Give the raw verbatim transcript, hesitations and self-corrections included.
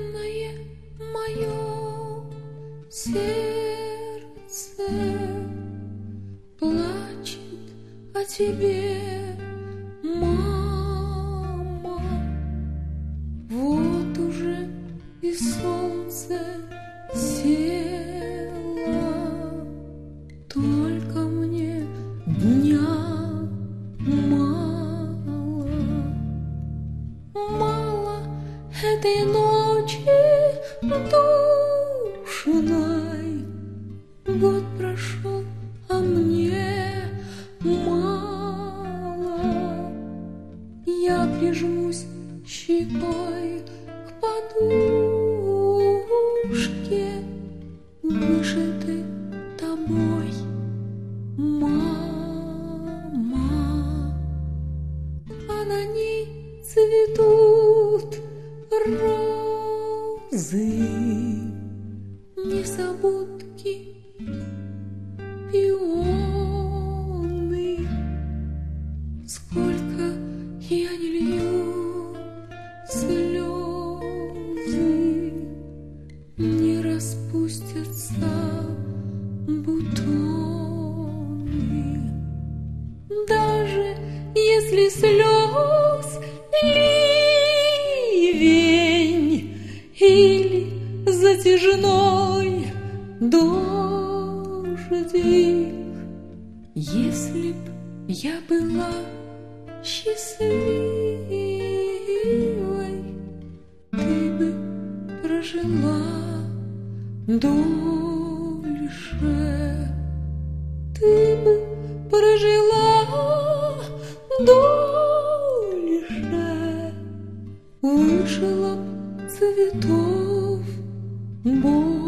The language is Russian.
Бедное мое сердце плачет о тебе, мама. Вот уже и солнце село, только мне дня мало. Мало этой ночи душной. Год прошел, а мне мало. Я прижмусь щекой к подушке, вышитой тобой, мама. А на ней цветут розы, незабудки, пионы. Сколько я не лью слезы, не распустятся бутоны. Даже если слез ливень или затяжной дождик, если б я была счастливой, ты бы прожила дольше, ты бы прожила дольше, вышла б цветов больше.